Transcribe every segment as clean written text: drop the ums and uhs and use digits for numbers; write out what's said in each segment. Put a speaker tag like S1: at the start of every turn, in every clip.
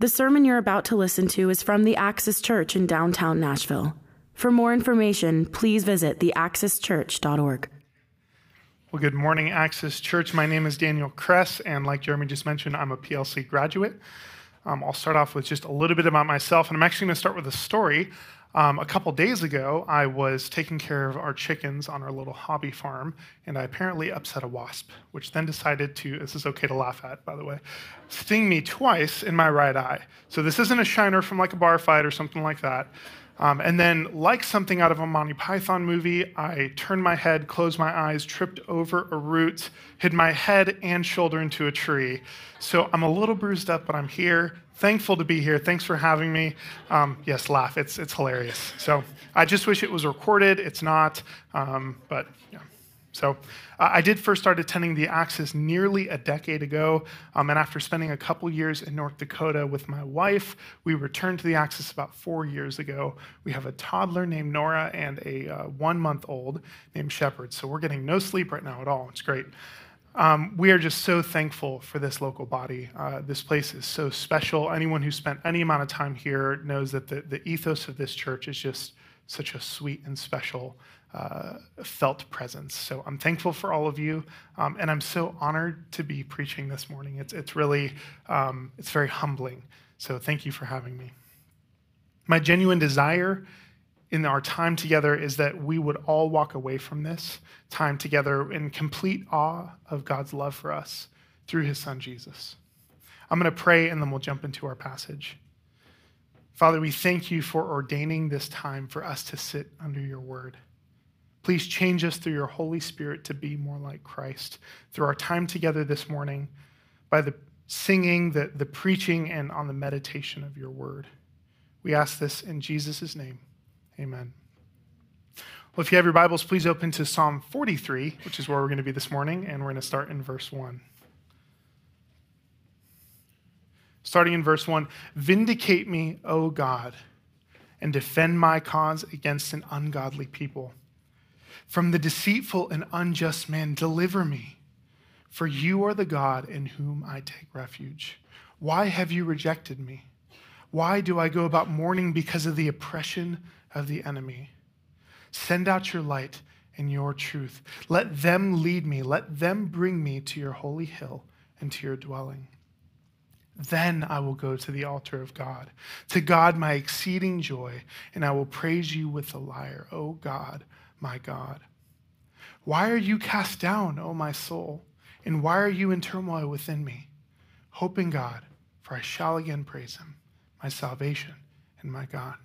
S1: The sermon you're about to listen to is from the Axis Church in downtown Nashville. For more information, please visit theaxischurch.org.
S2: Well, good morning, Axis Church. My name is Daniel Kress, and like Jeremy just mentioned, I'm a PLC graduate. I'll start off with just a little bit about myself, and I'm actually going to start with a story. A couple days ago, I was taking care of our chickens on our little hobby farm, and I apparently upset a wasp, which then decided to, this is okay to laugh at, by the way, sting me twice in my right eye. So this isn't a shiner from like a bar fight or something like that. And then, like something out of a Monty Python movie, I turned my head, closed my eyes, tripped over a root, hit my head and shoulder into a tree. So I'm a little bruised up, but I'm here. Thankful to be here. Thanks for having me. Yes, laugh. It's hilarious. So I just wish it was recorded. It's not, but yeah. So I did first start attending the Axis nearly a decade ago, and after spending a couple years in North Dakota with my wife, we returned to the Axis about 4 years ago. We have a toddler named Nora and a 1-month-old named Shepherd, so we're getting no sleep right now at all. It's great. We are just so thankful for this local body. This place is so special. Anyone who spent any amount of time here knows that the ethos of this church is just such a sweet and special felt presence. So I'm thankful for all of you, and I'm so honored to be preaching this morning. It's really, it's very humbling. So thank you for having me. My genuine desire in our time together is that we would all walk away from this time together in complete awe of God's love for us through his son, Jesus. I'm going to pray, and then we'll jump into our passage. Father, we thank you for ordaining this time for us to sit under your word. Please change us through your Holy Spirit to be more like Christ through our time together this morning by the singing, the preaching, and on the meditation of your word. We ask this in Jesus' name. Amen. Well, if you have your Bibles, please open to Psalm 43, which is where we're going to be this morning, and we're going to start in verse 1. Starting in verse 1, "Vindicate me, O God, and defend my cause against an ungodly people. From the deceitful and unjust man, deliver me, for you are the God in whom I take refuge. Why have you rejected me? Why do I go about mourning because of the oppression of the enemy? Send out your light and your truth. Let them lead me. Let them bring me to your holy hill and to your dwelling. Then I will go to the altar of God, to God my exceeding joy, and I will praise you with the lyre, O God, my God. Why are you cast down, O my soul? And why are you in turmoil within me? Hope in God, for I shall again praise him, my salvation and my God."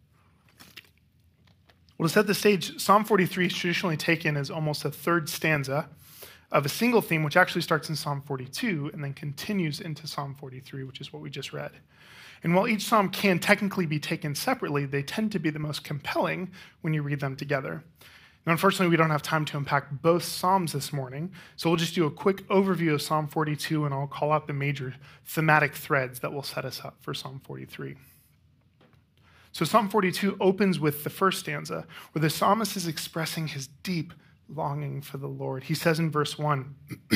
S2: Well, to set the stage, Psalm 43 is traditionally taken as almost a third stanza of a single theme, which actually starts in Psalm 42 and then continues into Psalm 43, which is what we just read. And while each psalm can technically be taken separately, they tend to be the most compelling when you read them together. Now, unfortunately, we don't have time to unpack both psalms this morning, so we'll just do a quick overview of Psalm 42, and I'll call out the major thematic threads that will set us up for Psalm 43. So Psalm 42 opens with the first stanza, where the psalmist is expressing his deep longing for the Lord. He says in verse 1,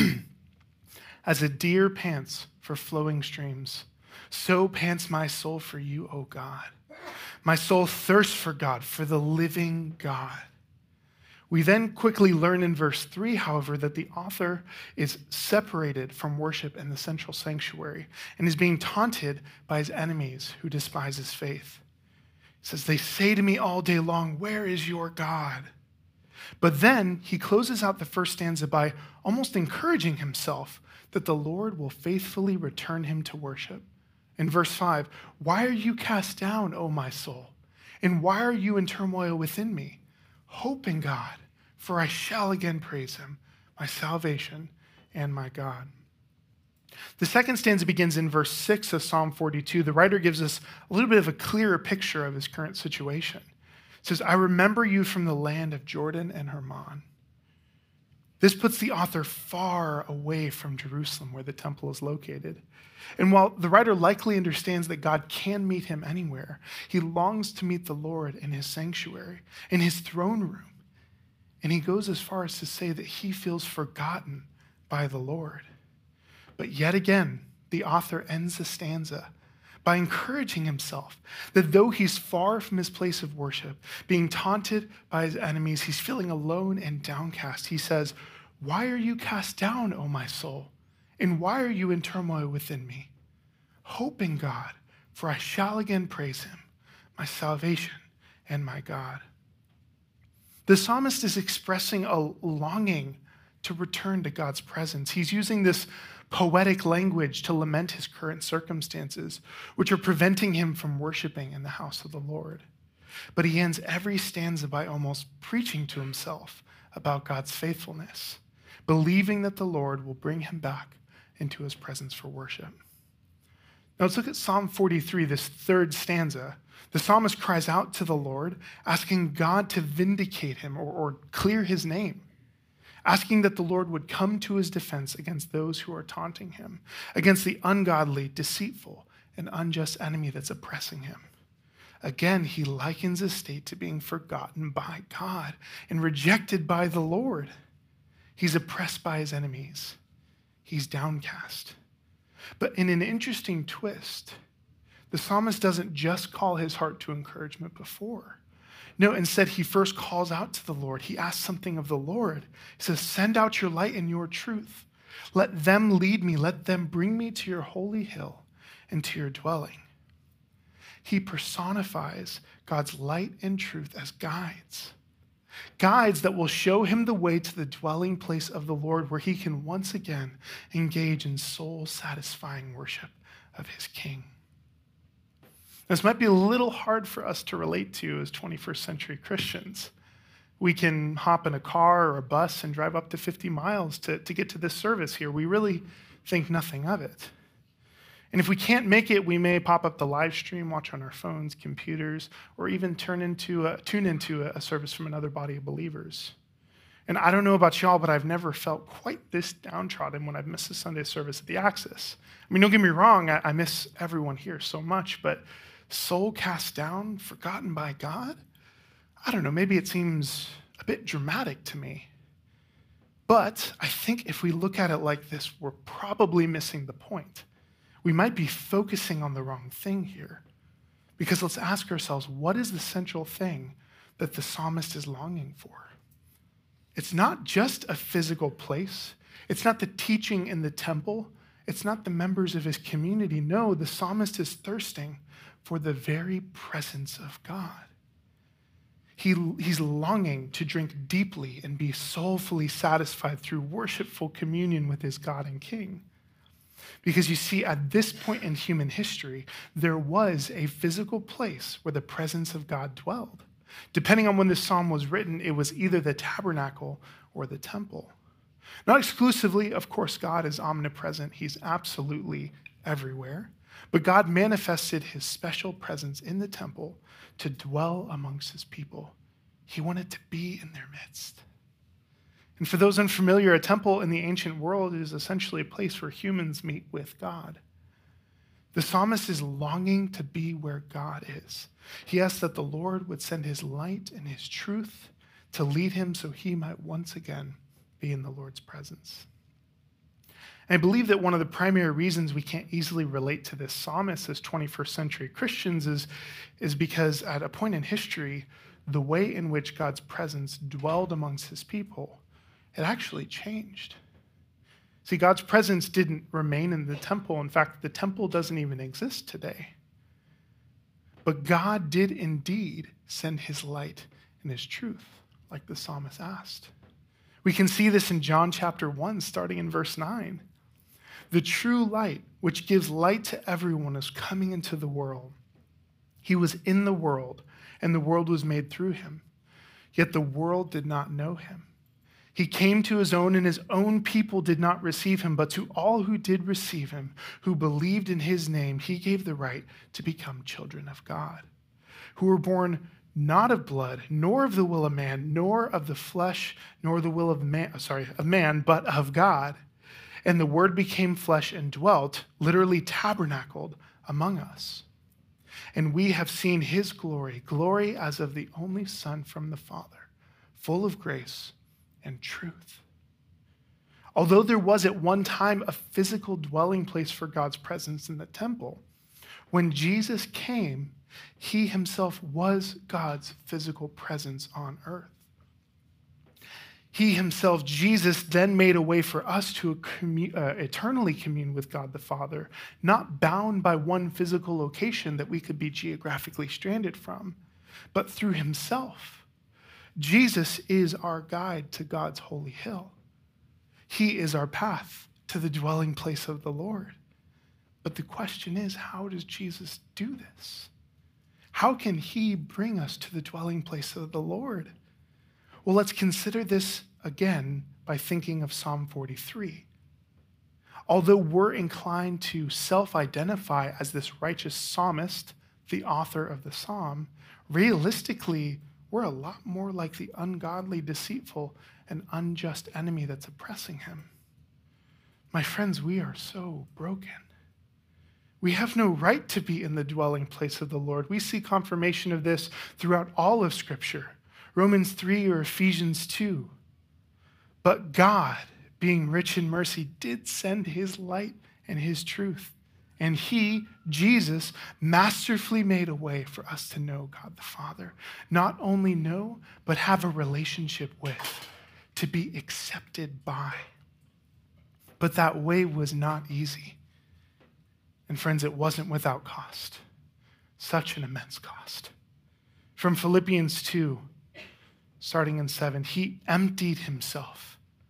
S2: "As a deer pants for flowing streams, so pants my soul for you, O God. My soul thirsts for God, for the living God." We then quickly learn in verse 3, however, that the author is separated from worship in the central sanctuary and is being taunted by his enemies who despise his faith. He says, "They say to me all day long, 'Where is your God?'" But then he closes out the first stanza by almost encouraging himself that the Lord will faithfully return him to worship. In verse 5, "Why are you cast down, O my soul? And why are you in turmoil within me? Hope in God, for I shall again praise him, my salvation and my God." The second stanza begins in verse 6 of Psalm 42. The writer gives us a little bit of a clearer picture of his current situation. It says, "I remember you from the land of Jordan and Hermon." This puts the author far away from Jerusalem, where the temple is located. And while the writer likely understands that God can meet him anywhere, he longs to meet the Lord in his sanctuary, in his throne room. And he goes as far as to say that he feels forgotten by the Lord. But yet again, the author ends the stanza by encouraging himself that though he's far from his place of worship, being taunted by his enemies, he's feeling alone and downcast. He says, "Why are you cast down, O my soul? And why are you in turmoil within me? Hope in God, for I shall again praise him, my salvation and my God." The psalmist is expressing a longing to return to God's presence. He's using this poetic language to lament his current circumstances, which are preventing him from worshiping in the house of the Lord. But he ends every stanza by almost preaching to himself about God's faithfulness, believing that the Lord will bring him back into his presence for worship. Now let's look at Psalm 43, this third stanza. The psalmist cries out to the Lord, asking God to vindicate him or clear his name, asking that the Lord would come to his defense against those who are taunting him, against the ungodly, deceitful, and unjust enemy that's oppressing him. Again, he likens his state to being forgotten by God and rejected by the Lord. He's oppressed by his enemies. He's downcast. But in an interesting twist, the psalmist doesn't just call his heart to encouragement before. No, instead, he first calls out to the Lord. He asks something of the Lord. He says, "Send out your light and your truth. Let them lead me. Let them bring me to your holy hill and to your dwelling." He personifies God's light and truth as guides. Guides that will show him the way to the dwelling place of the Lord, where he can once again engage in soul-satisfying worship of his King. This might be a little hard for us to relate to as 21st century Christians. We can hop in a car or a bus and drive up to 50 miles to get to this service here. We really think nothing of it. And if we can't make it, we may pop up the live stream, watch on our phones, computers, or even tune into a service from another body of believers. And I don't know about y'all, but I've never felt quite this downtrodden when I've missed a Sunday service at the Axis. I mean, don't get me wrong, I miss everyone here so much, but soul cast down, forgotten by God? I don't know, maybe it seems a bit dramatic to me. But I think if we look at it like this, we're probably missing the point. We might be focusing on the wrong thing here. Because let's ask ourselves, what is the central thing that the psalmist is longing for? It's not just a physical place. It's not the teaching in the temple. It's not the members of his community. No, the psalmist is thirsting for the very presence of God. He's longing to drink deeply and be soulfully satisfied through worshipful communion with his God and King. Because you see, at this point in human history, there was a physical place where the presence of God dwelled. Depending on when this psalm was written, it was either the tabernacle or the temple. Not exclusively, of course, God is omnipresent. He's absolutely everywhere. But God manifested his special presence in the temple to dwell amongst his people. He wanted to be in their midst. And for those unfamiliar, a temple in the ancient world is essentially a place where humans meet with God. The psalmist is longing to be where God is. He asks that the Lord would send his light and his truth to lead him so he might once again be in the Lord's presence. And I believe that one of the primary reasons we can't easily relate to this psalmist as 21st century Christians is because at a point in history, the way in which God's presence dwelled amongst his people, it actually changed. See, God's presence didn't remain in the temple. In fact, the temple doesn't even exist today. But God did indeed send his light and his truth, like the psalmist asked. We can see this in John chapter 1, starting in verse 9. The true light, which gives light to everyone, is coming into the world. He was in the world, and the world was made through him. Yet the world did not know him. He came to his own, and his own people did not receive him. But to all who did receive him, who believed in his name, he gave the right to become children of God, who were born not of blood, nor of the will of man, nor of the flesh, nor the will of man, but of God. And the word became flesh and dwelt, literally tabernacled among us. And we have seen his glory, glory as of the only Son from the Father, full of grace and truth. Although there was at one time a physical dwelling place for God's presence in the temple, When Jesus came, he himself was God's physical presence on earth. He himself, Jesus, then made a way for us to eternally commune with God the Father, not bound by one physical location that we could be geographically stranded from, but through himself. Jesus is our guide to God's holy hill. He is our path to the dwelling place of the Lord. But the question is, how does Jesus do this? How can he bring us to the dwelling place of the Lord? Well, let's consider this again by thinking of Psalm 43. Although we're inclined to self-identify as this righteous psalmist, the author of the psalm, realistically, we're a lot more like the ungodly, deceitful, and unjust enemy that's oppressing him. My friends, we are so broken. We have no right to be in the dwelling place of the Lord. We see confirmation of this throughout all of Scripture. Romans 3 or Ephesians 2. But God, being rich in mercy, did send his light and his truth. And he, Jesus, masterfully made a way for us to know God the Father. Not only know, but have a relationship with, to be accepted by. But that way was not easy. And friends, it wasn't without cost. Such an immense cost. From Philippians 2, starting in 7, he emptied himself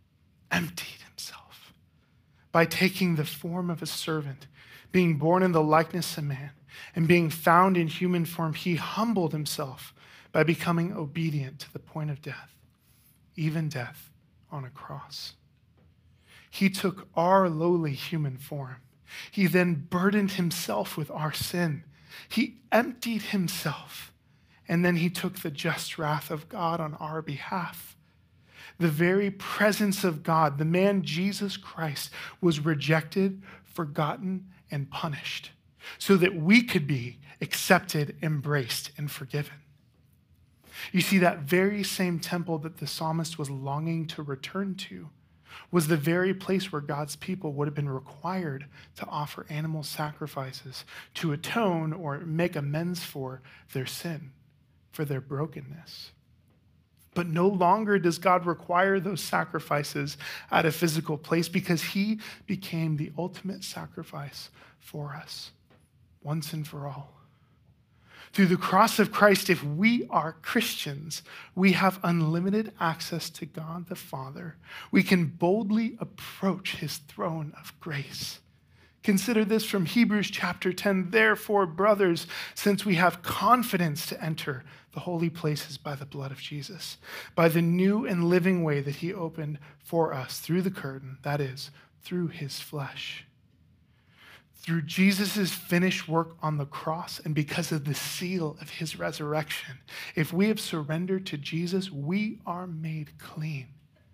S2: by taking the form of a servant, being born in the likeness of man, and being found in human form, he humbled himself by becoming obedient to the point of death, even death on a cross. He took our lowly human form. He then burdened himself with our sin. He emptied himself, and then he took the just wrath of God on our behalf. The very presence of God, the man Jesus Christ, was rejected, forgotten, and punished so that we could be accepted, embraced, and forgiven. You see, that very same temple that the psalmist was longing to return to was the very place where God's people would have been required to offer animal sacrifices to atone or make amends for their sin, for their brokenness. But no longer does God require those sacrifices at a physical place because he became the ultimate sacrifice for us, once and for all. Through the cross of Christ, if we are Christians, we have unlimited access to God the Father. We can boldly approach his throne of grace. Consider this from Hebrews chapter 10. Therefore, brothers, since we have confidence to enter the holy places by the blood of Jesus, by the new and living way that he opened for us through the curtain, that is, through his flesh. Through Jesus' finished work on the cross and because of the seal of his resurrection, if we have surrendered to Jesus, we are made clean,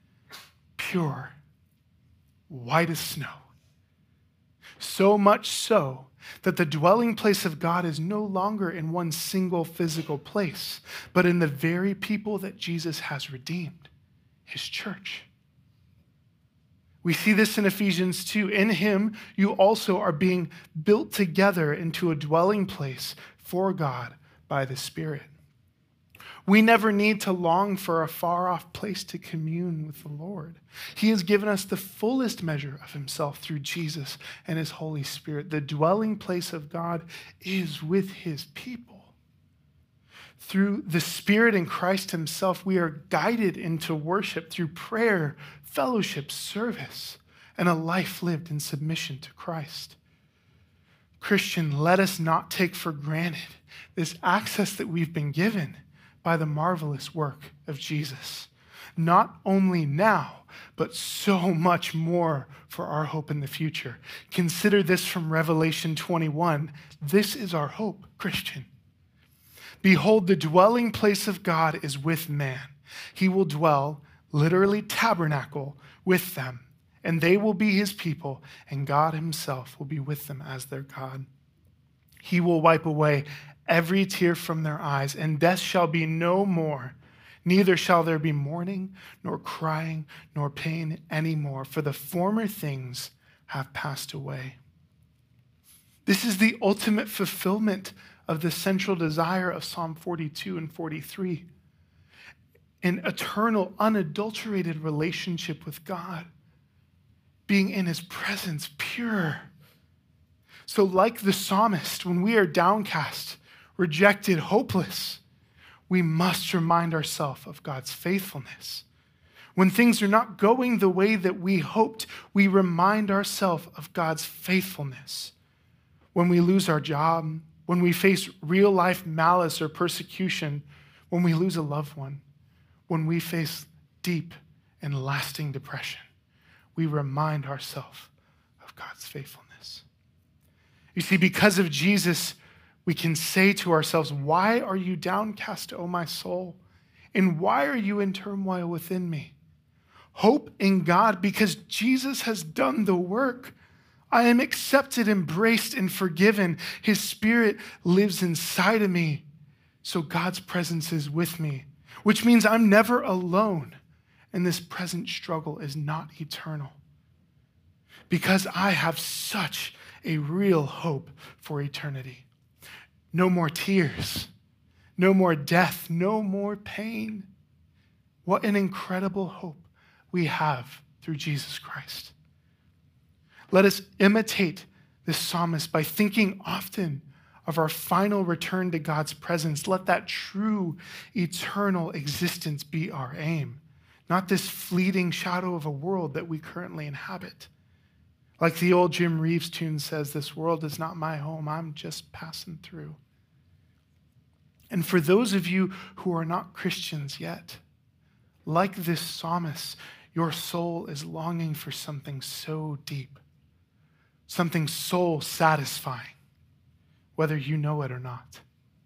S2: pure, white as snow. So much so that the dwelling place of God is no longer in one single physical place, but in the very people that Jesus has redeemed, his church. We see this in Ephesians 2. In him, you also are being built together into a dwelling place for God by the Spirit. We never need to long for a far-off place to commune with the Lord. He has given us the fullest measure of himself through Jesus and his Holy Spirit. The dwelling place of God is with his people. Through the Spirit and Christ himself, we are guided into worship through prayer, fellowship, service, and a life lived in submission to Christ. Christian, let us not take for granted this access that we've been given by the marvelous work of Jesus. Not only now, but so much more for our hope in the future. Consider this from Revelation 21. This is our hope, Christian. Behold, the dwelling place of God is with man. He will dwell, literally tabernacle, with them, and they will be his people, and God himself will be with them as their God. He will wipe away every tear from their eyes, and death shall be no more. Neither shall there be mourning, nor crying, nor pain anymore, for the former things have passed away. This is the ultimate fulfillment of the central desire of Psalm 42 and 43. An eternal, unadulterated relationship with God, being in his presence pure. So like the psalmist, when we are downcast, rejected, hopeless, we must remind ourselves of God's faithfulness. When things are not going the way that we hoped, we remind ourselves of God's faithfulness. When we lose our job, when we face real-life malice or persecution, when we lose a loved one, when we face deep and lasting depression, we remind ourselves of God's faithfulness. You see, because of Jesus, we can say to ourselves, why are you downcast, O my soul? And why are you in turmoil within me? Hope in God because Jesus has done the work. I am accepted, embraced, and forgiven. His Spirit lives inside of me. So God's presence is with me, which means I'm never alone. And this present struggle is not eternal. Because I have such a real hope for eternity. No more tears, no more death, no more pain. What an incredible hope we have through Jesus Christ. Let us imitate this psalmist by thinking often of our final return to God's presence. Let that true eternal existence be our aim, not this fleeting shadow of a world that we currently inhabit. Like the old Jim Reeves tune says, this world is not my home, I'm just passing through. And for those of you who are not Christians yet, like this psalmist, your soul is longing for something so deep, something soul satisfying, whether you know it or not.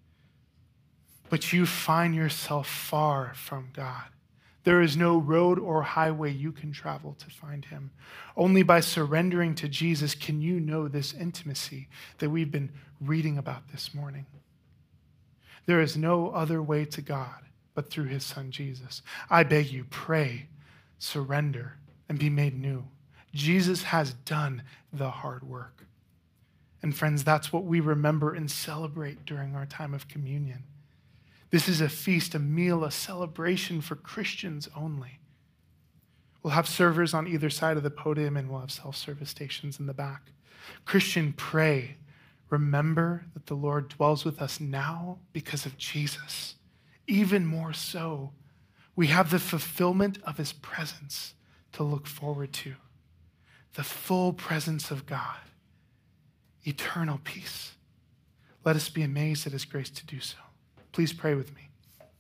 S2: But you find yourself far from God. There is no road or highway you can travel to find him. Only by surrendering to Jesus can you know this intimacy that we've been reading about this morning. There is no other way to God but through his son Jesus. I beg you, pray, surrender, and be made new. Jesus has done the hard work. And friends, that's what we remember and celebrate during our time of communion. This is a feast, a meal, a celebration for Christians only. We'll have servers on either side of the podium, and we'll have self-service stations in the back. Christian, pray. Remember that the Lord dwells with us now because of Jesus. Even more so, we have the fulfillment of his presence to look forward to. The full presence of God. Eternal peace. Let us be amazed at his grace to do so. Please pray with me.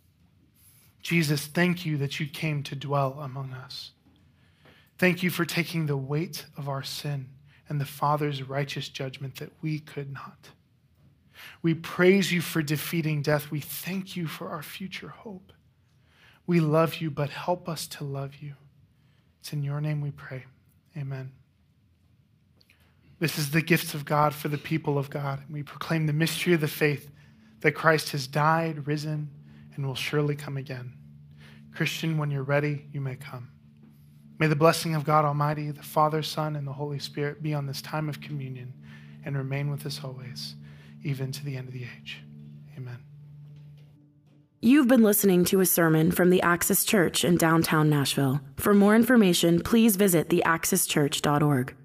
S2: Jesus, thank you that you came to dwell among us. Thank you for taking the weight of our sin and the Father's righteous judgment that we could not. We praise you for defeating death. We thank you for our future hope. We love you, but help us to love you. It's in your name we pray. Amen. This is the gifts of God for the people of God. And we proclaim the mystery of the faith that Christ has died, risen, and will surely come again. Christian, when you're ready, you may come. May the blessing of God Almighty, the Father, Son, and the Holy Spirit be on this time of communion and remain with us always, even to the end of the age. Amen.
S1: You've been listening to a sermon from the Axis Church in downtown Nashville. For more information, please visit theaxischurch.org.